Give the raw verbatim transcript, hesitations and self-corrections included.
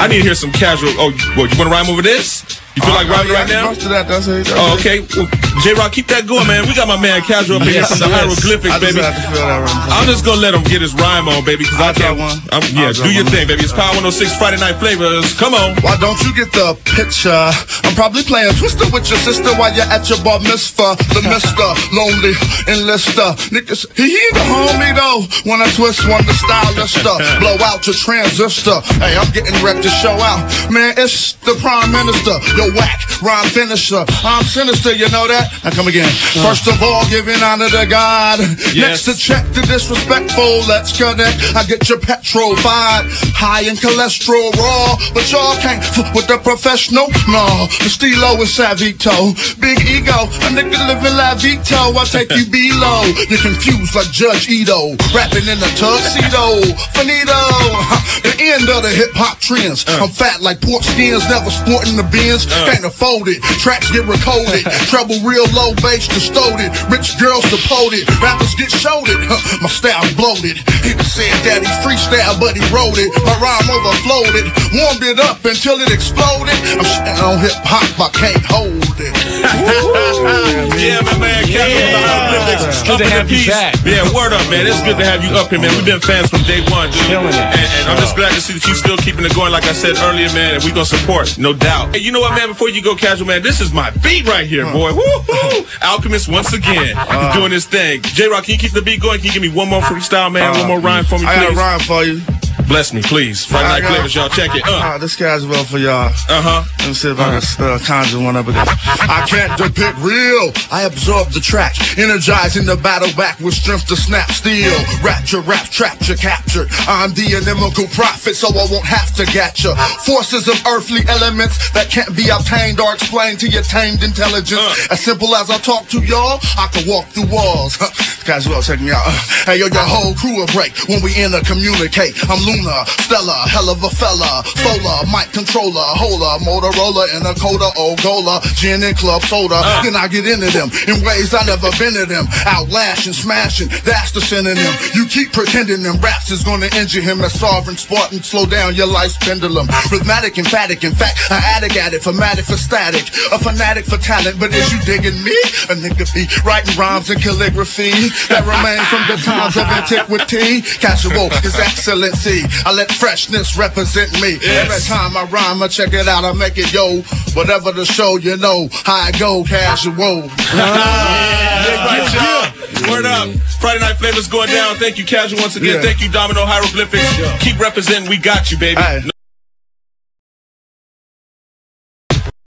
I need to hear some casual. Oh, what, you want to rhyme over this? You feel like rhyming right now? That, that's it, that's oh, okay. Well, J-Rock, keep that going, man. We got my man Casual up here yes, from the yes. hieroglyphics, I just baby. have to feel that right. I'm just gonna let him get his rhyme on, baby, because I can't. one. I'm, yeah, do your one. thing, baby. It's Power one oh six Friday Night Flavors. Come on. Why don't you get the picture? I'm probably playing Twister with your sister while you're at your bar mitzvah. The Mister Lonely Enlister. Niggas, he, he the homie though. When I twist one, the stylister. Blow out your transistor. Hey, I'm getting ready to show out. Man, it's the Prime Minister. Yo, whack, rhyme finisher. I'm sinister, you know that? Now come again. First of all, giving honor to God. Yes. Next to check the disrespectful. Let's connect. I get your petrol vibe. High in cholesterol raw. But y'all can't f with the professional. No, the Stilo is Savito. Big ego. A nigga living La Vito. I take you below. You're confused like Judge Ito. Rapping in a tuxedo. Finito. The end of the hip hop trends. Uh. I'm fat like pork skins. Never sporting the bins. Uh. Can't afford it. Tracks get recorded. Treble real low bass distorted. Rich girls supported. Rappers get showed it. Huh, my style bloated. He said that he freestyle, but he wrote it. My rhyme overflowed it. Warmed it up until it exploded. I'm shitting on hip hop, I can't hold it. Yeah, my man. Yeah. It's good to have you back. Yeah, word up, man. It's good to have you up here, man. We've been fans from day one, dude. Killing it. And, and I'm just glad to see that you still keeping it going, like I said earlier, man. And we gonna support, no doubt. Hey, you know what, man? Before you go, Casual, man, this is my beat right here, boy. Woo-hoo! Alchemist once again uh, doing his thing. J-Rock, can you keep the beat going? Can you give me one more freestyle, man? Uh, one more rhyme for me, please? I got a rhyme for you. Bless me, please. Friday Night Flavors, y'all. Check it. Uh. Uh, this guy's well for y'all. Uh-huh. Let me see if I can uh, conjure one up again. I can't depict real. I absorb the track. Energizing the battle back with strength to snap steel. Rapture, rap, trapture, captured. I'm the inimical prophet, so I won't have to get ya. Forces of earthly elements that can't be obtained or explained to your tamed intelligence. Uh. As simple as I talk to y'all, I can walk through walls. Guys, well, check me out. Hey, yo, your whole crew will break when we intercommunicate. I'm Luna, Stella, hell of a fella, solar, mic controller, hola, Motorola, and a coda, Ogola, gin and club soda. Uh. Then I get into them in ways I never been to them. Outlashing, smashing, that's the synonym. You keep pretending them raps is gonna injure him as sovereign Spartan. Slow down your life's pendulum. Rhythmatic, emphatic, in fact, an addict at it, formatic for static, a fanatic for talent. But is you digging me? A nigga be writing rhymes and calligraphy that remain from the times of antiquity. Casual, his excellency. I let freshness represent me. Yes. Every time I rhyme, I check it out, I make it yo. Whatever the show, you know how I go, Casual. Yeah, that's right, y'all. Word up. Friday Night Flavors going down. Thank you, Casual, once again. Yeah. Thank you, Domino Hieroglyphics. Keep representing. We got you, baby.